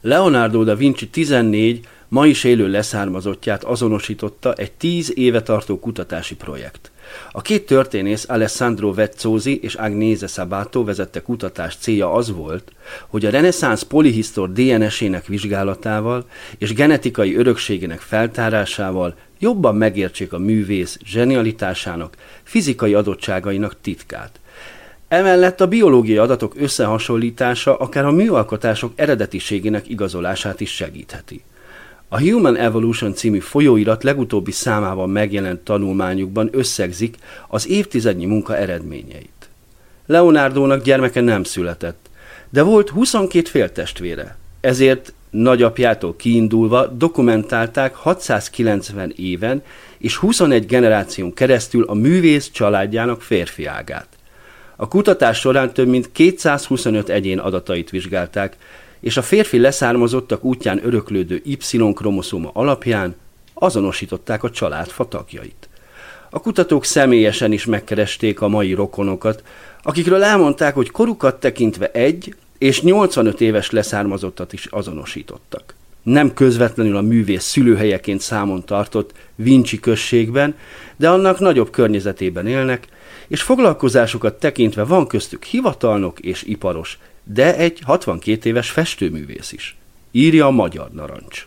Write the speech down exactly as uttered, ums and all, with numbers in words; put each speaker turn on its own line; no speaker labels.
Leonardo da Vinci tizennégy ma is élő leszármazottját azonosította egy tíz éve tartó kutatási projekt. A két történész, Alessandro Vezzosi és Agnese Sabato vezette kutatás célja az volt, hogy a reneszánsz polihisztor dé en es-ének vizsgálatával és genetikai örökségének feltárásával jobban megértsék a művész zsenialitásának, fizikai adottságainak titkát. Emellett a biológiai adatok összehasonlítása akár a műalkotások eredetiségének igazolását is segítheti. A Human Evolution című folyóirat legutóbbi számában megjelent tanulmányukban összegzik az évtizednyi munka eredményeit. Leonardónak gyermeke nem született, de volt huszonkét féltestvére, ezért nagyapjától kiindulva dokumentálták hatszázkilencven éven és huszonegy generáción keresztül a művész családjának férfi ágát. A kutatás során több mint kétszázhuszonöt egyén adatait vizsgálták, és a férfi leszármazottak útján öröklődő Y-kromoszóma alapján azonosították a családfa tagjait. A kutatók személyesen is megkeresték a mai rokonokat, akikről elmondták, hogy korukat tekintve egy és nyolcvanöt éves leszármazottat is azonosítottak. Nem közvetlenül a művész szülőhelyeként számon tartott Vinci községben, de annak nagyobb környezetében élnek, és foglalkozásukat tekintve van köztük hivatalnok és iparos, de egy hatvankét éves festőművész is, írja a Magyar Narancs.